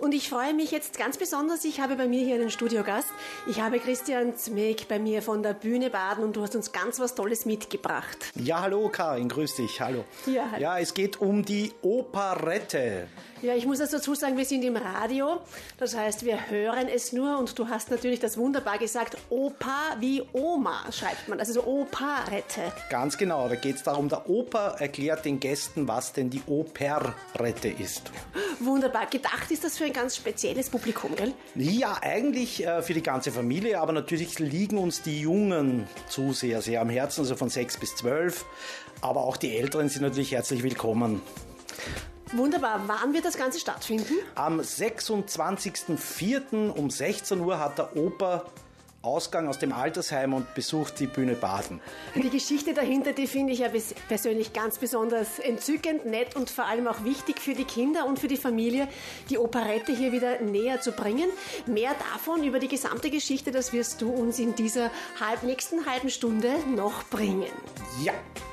Und ich freue mich jetzt ganz besonders, ich habe bei mir hier einen Studiogast. Ich habe Christian Zmieck bei mir von der Bühne Baden und du hast uns ganz was Tolles mitgebracht. Ja, hallo Karin, grüß dich, hallo. Ja, hallo. Ja, es geht um die Operette. Ja, ich muss also dazu sagen, wir sind im Radio, das heißt, wir hören es nur und du hast natürlich das wunderbar gesagt, Opa wie Oma schreibt man, also so Operette. Ganz genau, da geht es darum, der Opa erklärt den Gästen, was denn die Operette ist. Wunderbar, gedacht ist das für ein ganz spezielles Publikum, gell? Ja, eigentlich für die ganze Familie, aber natürlich liegen uns die Jungen Zuseher sehr am Herzen, also von 6 bis 12, aber auch die Älteren sind natürlich herzlich willkommen. Wunderbar. Wann wird das Ganze stattfinden? Am 26.04. um 16 Uhr hat der Opa Ausgang aus dem Altersheim und besucht die Bühne Baden. Die Geschichte dahinter, die finde ich ja persönlich ganz besonders entzückend, nett und vor allem auch wichtig für die Kinder und für die Familie, die Operette hier wieder näher zu bringen. Mehr davon über die gesamte Geschichte, das wirst du uns in dieser nächsten halben Stunde noch bringen. Ja.